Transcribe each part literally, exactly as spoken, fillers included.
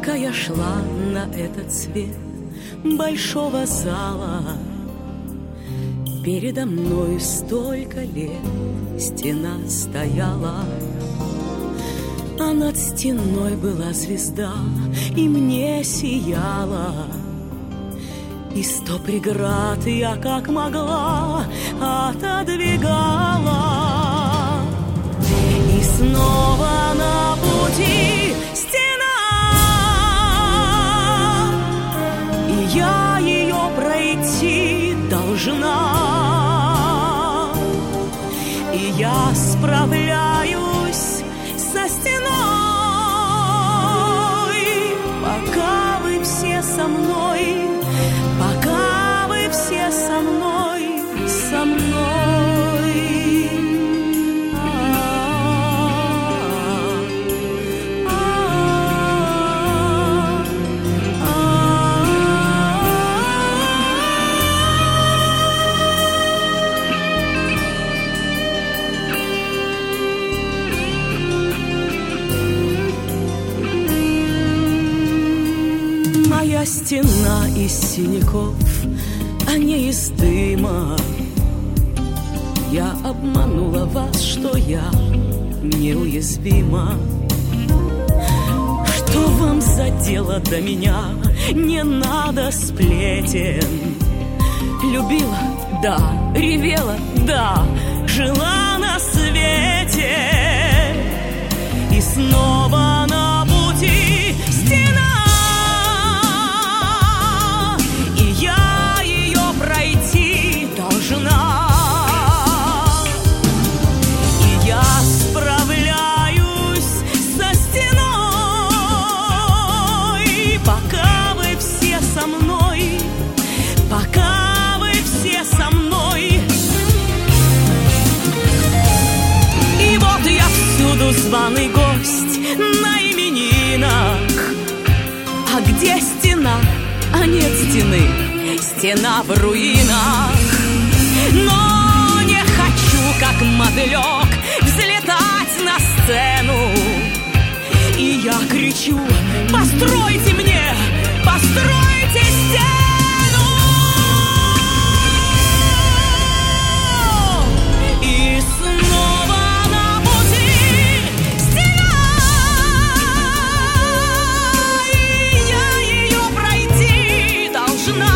Пока я шла на этот свет большого зала, передо мной столько лет стена стояла, а над стеной была звезда, и мне сияла. И сто преград я как могла отодвигала, и снова на пути стена, и я ее пройти должна, и я справляюсь со стеной, пока вы все со мной. Пока вы все со мной, со мной. Моя стена из синяков, а не из дыма. Я обманула вас, что я неуязвима. Что вам за дело до меня? Не надо сплетен. Любила, да, ревела, да, жила на свете. И снова на пути стена, и я справляюсь со стеной, пока вы все со мной, пока вы все со мной. И вот я всюду званый гость на именинах. А где стена? А нет стены. Стена в руинах. Но не хочу, как мотылек, взлетать на сцену. И я кричу: постройте мне, постройте стену. И снова на пути стена, и я ее пройти должна.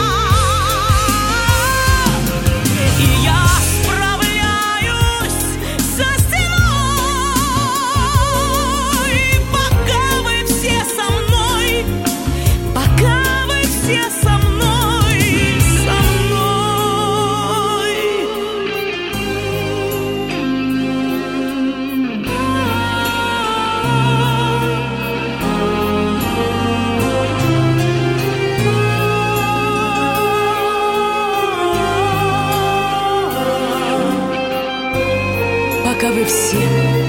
Пока вы все